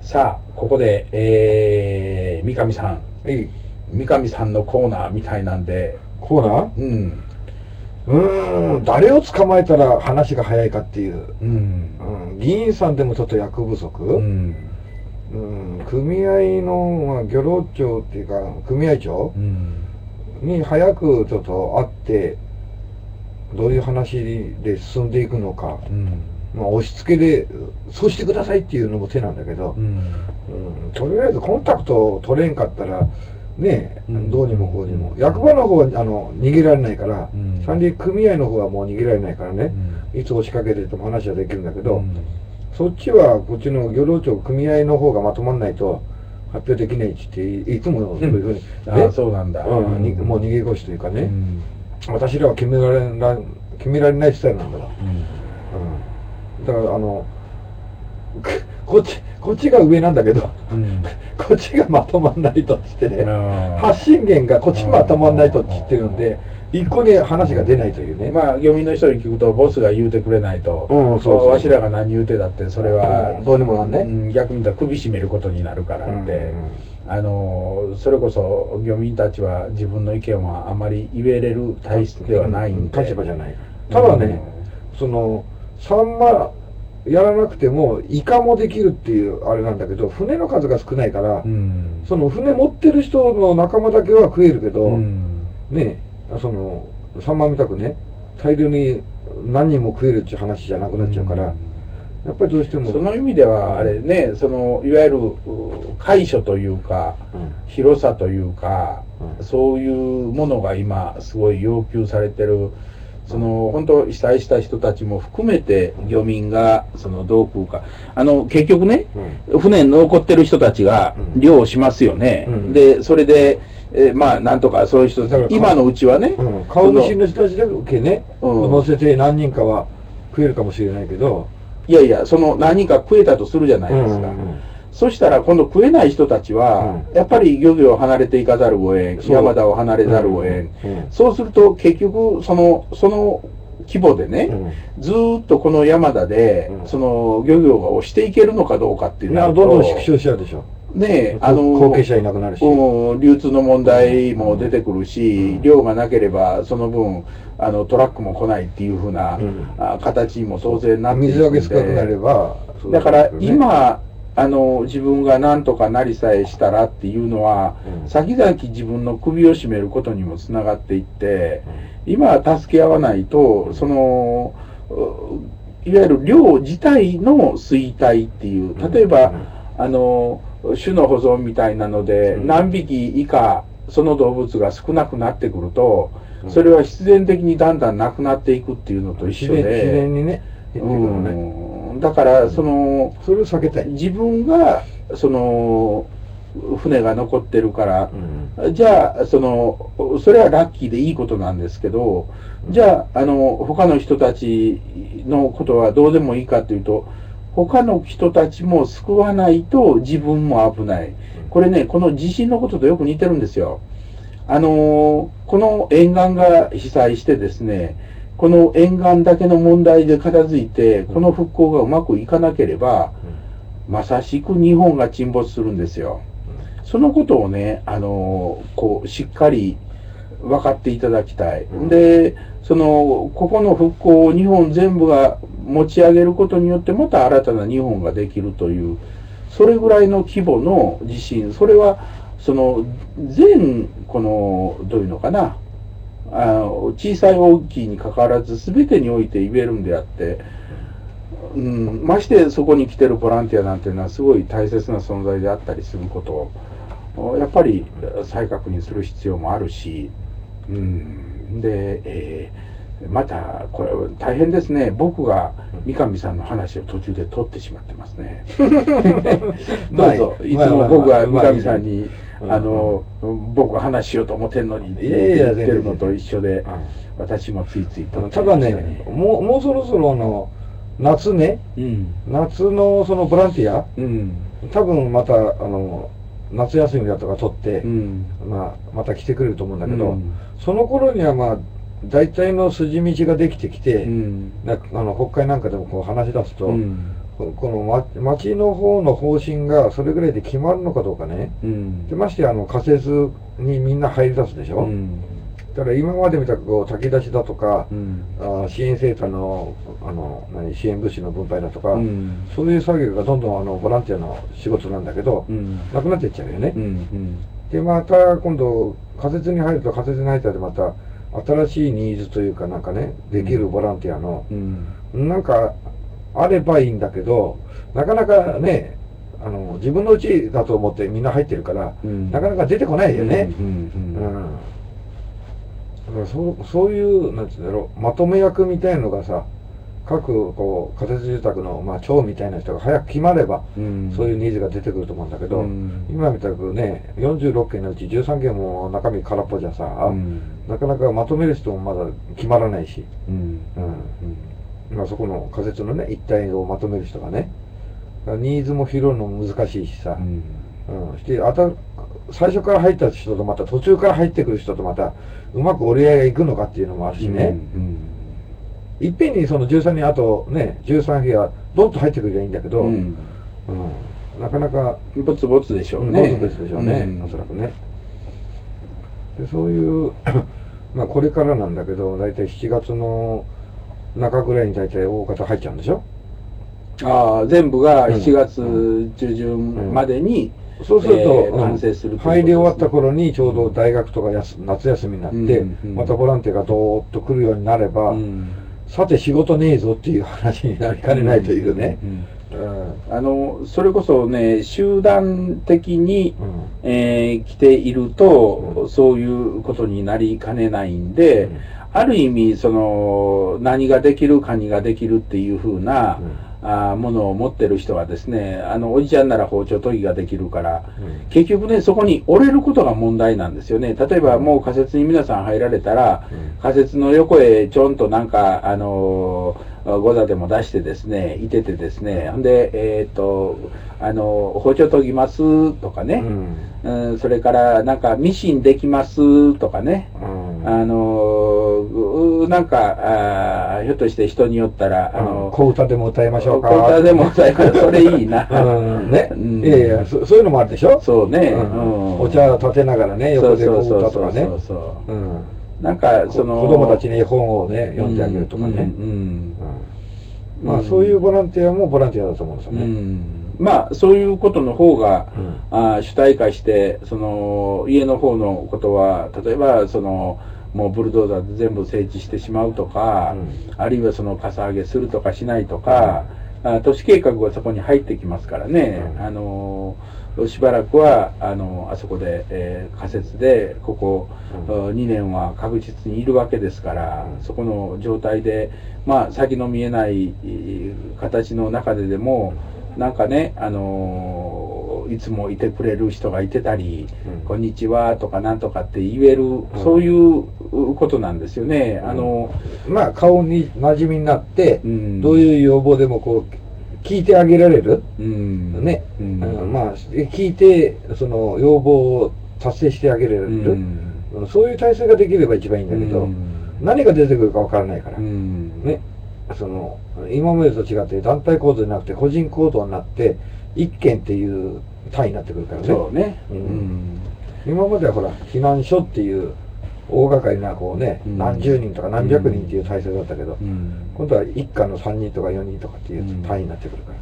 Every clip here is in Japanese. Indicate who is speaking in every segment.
Speaker 1: さあここで、三上さん、三上さんのコーナーみたいなんで。
Speaker 2: コーナー、誰を捕まえたら話が早いかっていう、議員さんでもちょっと役不足、組合の、漁労長っていうか組合長、に早くちょっと会ってどういう話で進んでいくのか、押し付けでそうしてくださいっていうのも手なんだけど、とりあえずコンタクトを取れんかったらね、どうにもこうにも、役場の方は逃げられないから、三里組合の方はもう逃げられないからね、いつ押しかけてても話はできるんだけど、そっちはこっちの漁労長組合の方がまとまらないと発表できないっていつもそういうふうに、
Speaker 1: そうなんだ、
Speaker 2: もう逃げ腰というかね、私らは決められないスタイルなんだから、だからこっちが上なんだけど、こっちがまとまんないとっつってね、発信源がこっちまとまんないとっつってるんで、一個に話が出ないというね。
Speaker 1: まあ漁民の人に聞くとボスが言うてくれないと、わしらが何言うてだってそれは
Speaker 2: どうにもなんね、
Speaker 1: 逆に言ったら首絞めることになるからって、それこそ漁民たちは自分の意見はあまり言えれる体質ではないんで、
Speaker 2: 立場じゃない。ただね、サンマやらなくてもイカもできるっていうあれなんだけど、船の数が少ないから、その船持ってる人の仲間だけは食えるけど、ね、サンマみたくね大量に何人も食えるっていう話じゃなくなっちゃうから、やっぱりどうしても
Speaker 1: その意味ではあれね、いわゆる海所というか、広さというか、そういうものが今すごい要求されてる。本当被災した人たちも含めて漁民がどう食うか、結局ね、船に残ってる人たちが漁をしますよね、でそれで、まあなんとかそういう人たち今のうちはね、
Speaker 2: 顔見知りの人たちだけね、乗せて何人かは食えるかもしれないけど、
Speaker 1: いやいや、何人か食えたとするじゃないですか。そしたら今度食えない人たちは、やっぱり漁業を離れていかざるを得ん、山田を離れざるを得ん、そうすると結局その規模でね、ずーっとこの山田で、漁業が押していけるのかどうかっていうのは
Speaker 2: どんどん縮小しちゃうでしょ。
Speaker 1: ねえ、
Speaker 2: 後継者いなくなるし、
Speaker 1: 流通の問題も出てくるし、量がなければその分トラックも来ないっていうふうな、形にも当然なっていくんで、
Speaker 2: 水揚げ少なくなれば、
Speaker 1: だから今自分が何とかなりさえしたらっていうのは、先々自分の首を絞めることにもつながっていって、今は助け合わないといわゆる量自体の衰退っていう、例えば種の保存みたいなので、何匹以下その動物が少なくなってくると、それは必然的にだんだんなくなっていくっていうのと一緒で、
Speaker 2: 自然にね、
Speaker 1: だから
Speaker 2: それを避けたい。
Speaker 1: 自分が船が残ってるから、じゃあそれはラッキーでいいことなんですけど、じゃあ他の人たちのことはどうでもいいかというと、他の人たちも救わないと自分も危ない。これね、この地震のこととよく似てるんですよ。この沿岸が被災してですね、この沿岸だけの問題で片付いて、この復興がうまくいかなければ、まさしく日本が沈没するんですよ。そのことをね、しっかり分かっていただきたい。で、ここの復興を日本全部が持ち上げることによって、また新たな日本ができるという、それぐらいの規模の地震、それは、どういうのかな、小さい大きいにかかわらず全てにおいて言えるんであって、ましてそこに来てるボランティアなんていうのはすごい大切な存在であったりすることをやっぱり再確認する必要もあるし、で、またこれ大変ですね。僕が三上さんの話を途中で取ってしまってますね。どうぞ。いつも僕が三上さんに僕が話しようと思ってるのに言ってるのと一緒で、私もついついと。
Speaker 2: ただね、もうそろそろ夏ね、夏のそのボランティア、多分また夏休みだとか取って、また来てくれると思うんだけど、その頃にはまあ大体の筋道ができてきて、国会なんかでもこう話し出すと、 この町の方の方針がそれぐらいで決まるのかどうかね。でまして仮設にみんな入り出すでしょ。だから今までみたく炊き出しだとか、支援センターの支援物資の分配だとか、そういう作業がどんどんボランティアの仕事なんだけど、なくなっていっちゃうよね。でまた今度仮設に入ると仮設に入ったでまた新しいニーズというかなんかねできるボランティアの、なんかあればいいんだけど、なかなかね自分のうちだと思ってみんな入ってるから、なかなか出てこないよね。だからそういうなんていうんだろう、まとめ役みたいのがさ、各仮設住宅の長みたいな人が早く決まれば、そういうニーズが出てくると思うんだけど、今みたくね46件のうち13件も中身空っぽじゃさ、なかなかまとめる人もまだ決まらないし、そこの仮設のね一体をまとめる人がね、ニーズも拾うのも難しいしさ、して最初から入った人とまた途中から入ってくる人とまたうまく折り合いがいくのかっていうのもあるしね、いっぺんにその13人あとね13部屋ドンと入ってくればいいんだけど、なかなか
Speaker 1: ぼつぼつでしょうね。
Speaker 2: ぼつぼつでしょうね、おそらくね。でそういうこれからなんだけど、大体7月の中ぐらいに大体大方入っちゃうんでしょ。
Speaker 1: 全部が7月中旬までに、
Speaker 2: そうすると、
Speaker 1: 完成する、
Speaker 2: 入り終わった頃にちょうど大学とか夏休みになって、またボランティアがどーっと来るようになれば、さて仕事ねえぞっていう話になりかねないというね。
Speaker 1: それこそね、集団的に、来ていると、そういうことになりかねないんで、ある意味、何ができる、カニができるっていうふうな、ものを持ってる人はですね、おじちゃんなら包丁研ぎができるから、結局ね、そこに折れることが問題なんですよね。例えばもう仮設に皆さん入られたら、仮設の横へちょんとなんか、ゴザでも出してですね、いててですね、ほんで、包丁研ぎますとかね、それからなんかミシンできますとかね、なんかひょっとして人によったら
Speaker 2: 小歌でも歌いましょうか。
Speaker 1: 小歌でも歌いましょう。それいいな。
Speaker 2: ね、いやいや、そういうのもあるでしょ。
Speaker 1: そうね。
Speaker 2: お茶立てながらね、横で小歌とかね。なんか子供たちに絵本をね読んであげるとかね。そういうボランティアもボランティアだと思うんですよね。
Speaker 1: そういうことの方が、主体化して、家の方のことは、例えば、もうブルドーザーで全部整地してしまうとか、あるいはかさ上げするとかしないとか、都市計画がそこに入ってきますからね、しばらくは、あそこで、仮設で、ここ、2年は確実にいるわけですから、そこの状態で、先の見えない形の中ででも、なんかね、いつもいてくれる人がいてたり、こんにちはとかなんとかって言える、そういうことなんですよね。
Speaker 2: 顔に馴染みになって、どういう要望でも聞いてあげられる。ね。聞いて、要望を達成してあげられる。そういう体制ができれば一番いいんだけど、何が出てくるかわからないから。ね。今までと違って団体行動じゃなくて個人行動になって一件っていう単位になってくるからね。
Speaker 1: そうね。
Speaker 2: 今まではほら避難所っていう大掛かりな何十人とか何百人っていう体制だったけど、今度は一家の3人とか4人とかっていう単位になってくるから。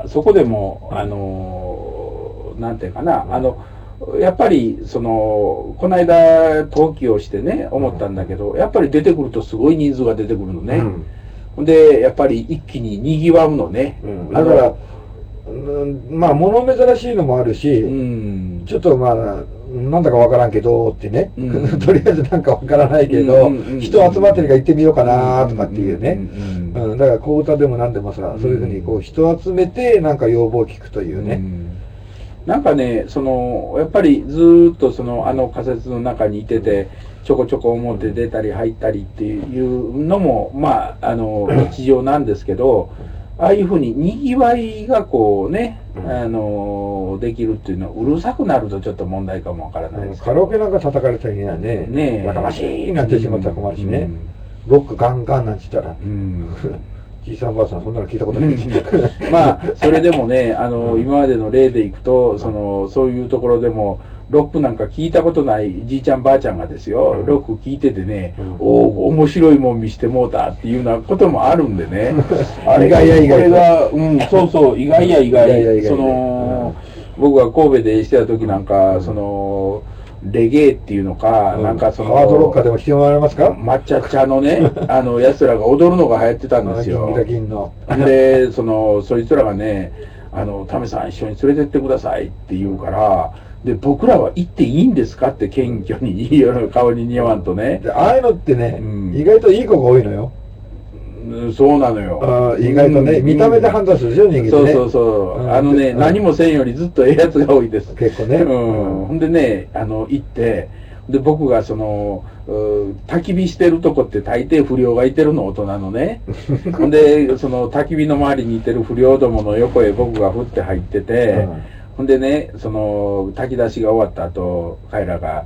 Speaker 1: そこでもなんていうかな、やっぱりこの間登記をしてね思ったんだけど、やっぱり出てくるとすごい人数が出てくるのね。でやっぱり一気に賑わうのね。
Speaker 2: だから物珍しいのもあるし、ちょっとなんだかわからんけどってね、とりあえずなんかわからないけど、人集まってるから行ってみようかなとかっていうね。だから小歌でも何でもさ、そういうふうに人集めてなんか要望を聞くというね。
Speaker 1: なんかね、やっぱりずーっと仮設の中にいてて、ちょこちょこ表出たり入ったりっていうのも、日常なんですけど、ああいうふうに賑わいができるっていうのは、うるさくなるとちょっと問題かもわからないです。
Speaker 2: カラオケなんか叩かれたりにはね、やかましいなんてしまったら困るしね、ロックガンガンなんて言ったら、 じいさんばあさんそんなの聞いたことない
Speaker 1: まあそれでもね今までの例でいくとそういうところでもロックなんか聞いたことないじいちゃんばあちゃんがですよ、ロック聞いててね、面白いもん見してもうたっていうようなこともあるんでね
Speaker 2: 意外や意外
Speaker 1: これがそうそう意外や意外僕が神戸でしてた時なんかレゲエっていうのか、なんか
Speaker 2: ハードロッカーでもしてもらえますか？
Speaker 1: 抹茶茶のね、奴らが踊るのが流行ってたんですよ。で、そいつらがね、タメさん一緒に連れてってくださいって言うから、で、僕らは行っていいんですかって謙虚に言うような顔に似合わんとね。
Speaker 2: ああいうのってね、意外といい子が多いのよ。
Speaker 1: そうなのよ。
Speaker 2: 意外とね、見た目で判断するでしょ、人間ね。
Speaker 1: そう何もせんよりずっとええやつが多いです。
Speaker 2: 結構ね。
Speaker 1: ほんでね、行って、で、僕が焚き火してるとこって大抵不良がいてるの、大人のね。ほんで、焚き火の周りにいてる不良どもの横へ僕が降って入ってて、ほんでね、炊き出しが終わった後、彼らが、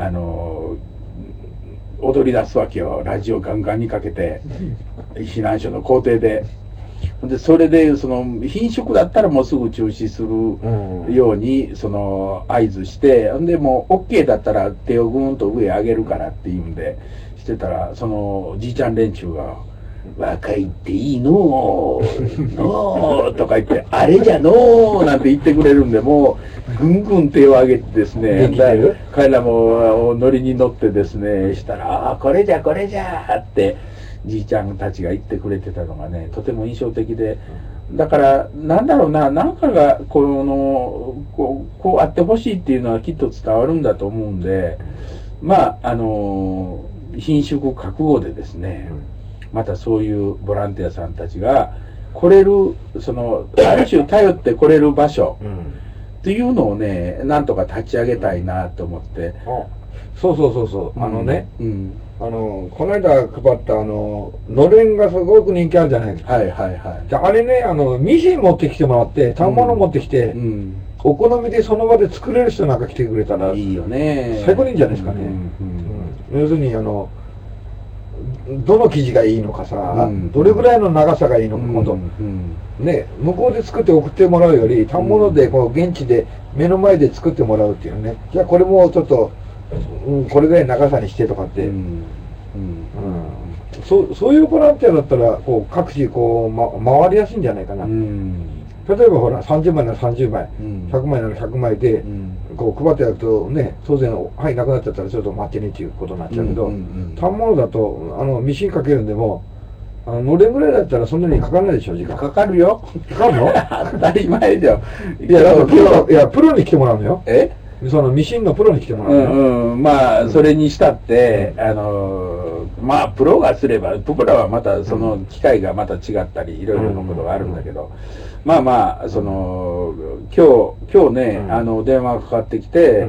Speaker 1: 踊り出すわけよ。ラジオガンガンにかけて、避難所の校庭で。で、それで、品種だったらもうすぐ中止するように、合図して、で、もう OK だったら手をぐーんと上上げるからっていうんで、してたら、じいちゃん連中が、若いっていいのー、のーとか言って、あれじゃのーなんて言ってくれるんで、もう、ぐんぐん手を挙げてですね、彼らもノリに乗ってですね、したら、これじゃこれじゃって、じいちゃんたちが言ってくれてたのがね、とても印象的で、だから、なんだろうな、なんかが、こうあってほしいっていうのはきっと伝わるんだと思うんで、まあ、品種覚悟でですね、またそういうボランティアさんたちが来れるある種頼って来れる場所っていうのをねなんとか立ち上げたいなと思って。
Speaker 2: そうこの間配ったのれんがすごく人気あるじゃないですか。じゃあれねミシン持ってきてもらって反物持ってきて、お好みでその場で作れる人なんか来てくれたら
Speaker 1: いいよね。
Speaker 2: 最高にいいんじゃないですかね。要するにどの生地がいいのかさ、どれぐらいの長さがいいのか、今度、ね、向こうで作って送ってもらうより、反物で現地で目の前で作ってもらうっていうね、じゃあこれもちょっと、これぐらいの長さにしてとかって、そういうボランティアだったら、各地回りやすいんじゃないかな。例えばほら、30枚なら30枚、100枚なら100枚で、配ってやるとね、当然、はい、なくなっちゃったらちょっと待ってねっていうことになっちゃうけど、反物だと、ミシンかけるんでも、のれんぐらいだったらそんなにかかんないでしょ、時間。
Speaker 1: かかるよ。
Speaker 2: かかるの？
Speaker 1: 当たり前じゃん。
Speaker 2: いや、プロに来てもらうのよ。ミシンのプロに来てもらうのよ。
Speaker 1: まあ、それにしたって、まあ、プロがすれば、プロはまた、機械がまた違ったり、いろいろなことがあるんだけど、まあまあ、今日ね、電話がかかってきて、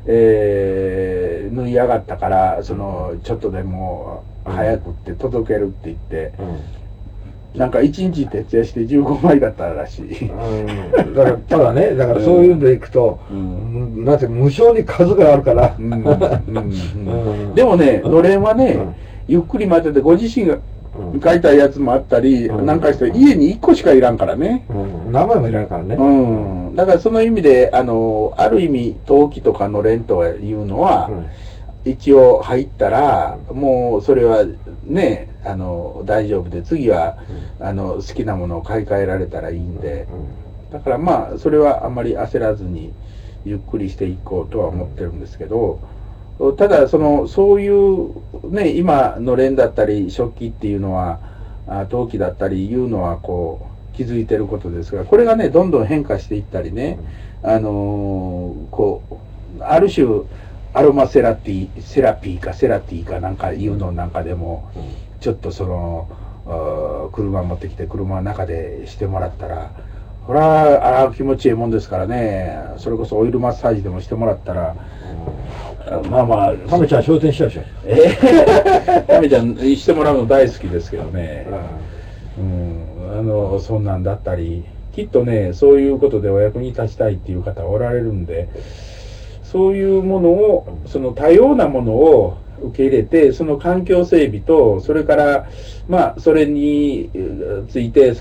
Speaker 1: 縫い上がったから、ちょっとでも早くって届けるって言って、なんか1日徹夜して15枚だったらしい。
Speaker 2: だからただね、だからそういうのでいくと、なんて無償に数があるから。
Speaker 1: でもね、のれんはね、ゆっくり待ってて、ご自身が書いたやつもあったり、なんかして家に1個しかいらんからね。
Speaker 2: 何枚もいらんからね。
Speaker 1: だからその意味で、ある意味、陶器とかのれんというのは、一応入ったら、もうそれはね、大丈夫で、次は、好きなものを買い替えられたらいいんで、だからまあ、それはあんまり焦らずに、ゆっくりしていこうとは思ってるんですけど、ただそういうね、今のれんだったり食器っていうのは陶器だったりいうのは気づいてることですが、これがねどんどん変化していったりね、ある種アロマセラピーかなんかいうのなんかでもちょっと車持ってきて車の中でしてもらったら、これは気持ちいいもんですからね。それこそオイルマッサージでもしてもらったら、まあまあ、
Speaker 2: タメちゃん昇天しちゃうでしょ。
Speaker 1: タメちゃんしてもらうの大好きですけどね。そんなんだったり、きっとね、そういうことでお役に立ちたいっていう方おられるんで、 そういうものを、その多様なものを受け入れて、その環境整備と、それから、まあ、それについて、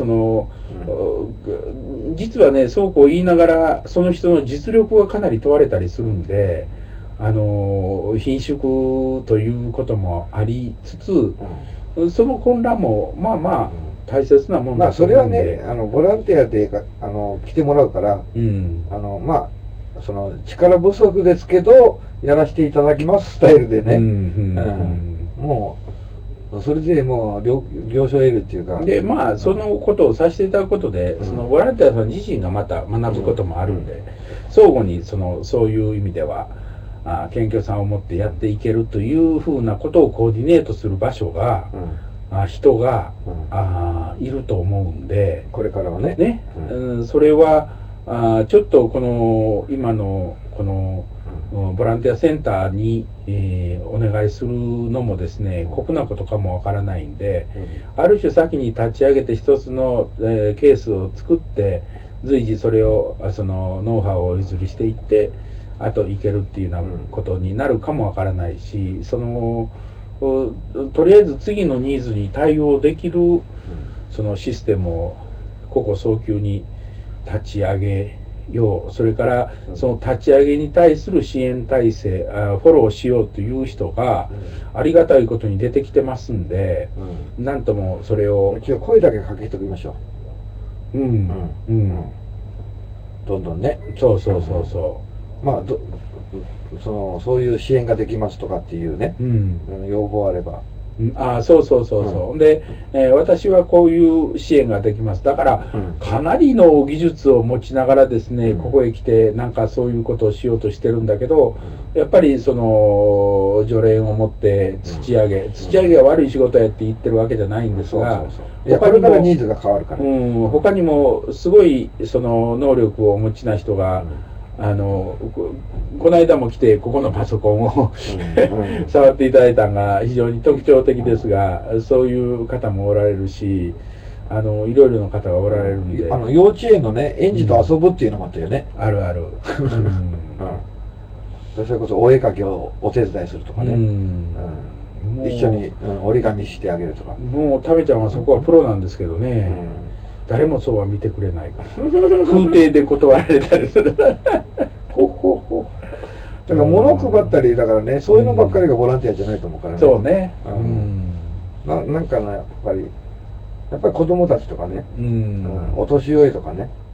Speaker 1: 実はね、そうこう言いながら、その人の実力がかなり問われたりするんで、貧縮ということもありつつ、その混乱も、まあまあ、大切なもんだと思うんで。
Speaker 2: まあ、それはね、ボランティアで来てもらうから、まあ、その力不足ですけど、やらせていただきますスタイルでね、もう、それでもう了承を得るっていうか。
Speaker 1: で、まあ、そのことをさせていただくことで、そのボランティアさん自身がまた学ぶこともあるんで、相互にそういう意味では、謙虚さを持ってやっていけるというふうなことをコーディネートする場所が、人が、いると思うんで、
Speaker 2: これからはね。
Speaker 1: それはちょっと今のこのボランティアセンターに、お願いするのもですね、酷なことかもわからないんで、ある種先に立ち上げて一つの、ケースを作って、随時それをノウハウをお譲りしていって、あといけるっていうようなことになるかもわからないし、とりあえず次のニーズに対応できるそのシステムをここ早急に立ち上げよう。それからその立ち上げに対する支援体制、フォローしようという人がありがたいことに出てきてますんで、なんともそれを
Speaker 2: 一応声だけかけておきましょう。どんどんね。
Speaker 1: そう。
Speaker 2: まあそういう支援ができますとかっていうね、要望あれば。
Speaker 1: そう。で、私はこういう支援ができます。だから、かなりの技術を持ちながらですね、ここへ来て、なんかそういうことをしようとしてるんだけど、やっぱり助言を持って土上げが悪い仕事やって言ってるわけじゃないんですが、
Speaker 2: これからニーズが変わるから。
Speaker 1: 他にもすごい能力をお持ちな人が、この間も来てここのパソコンを触っていただいたのが非常に特徴的ですが、そういう方もおられるし、いろいろな方がおられるんで、
Speaker 2: 幼稚園のね、園児と遊ぶっていうのもあったよね。
Speaker 1: ある
Speaker 2: それこそお絵描きをお手伝いするとかね、一緒に折り紙してあげるとか。
Speaker 1: もうタメちゃんはそこはプロなんですけどね、誰もそうは見てくれないから空挺で断られたりするだ
Speaker 2: から物配ったりだからね、そういうのばっかりがボランティアじゃないと思うからね。
Speaker 1: そうね。
Speaker 2: なんかね、やっぱり子供たちとかね、お年寄りとかね、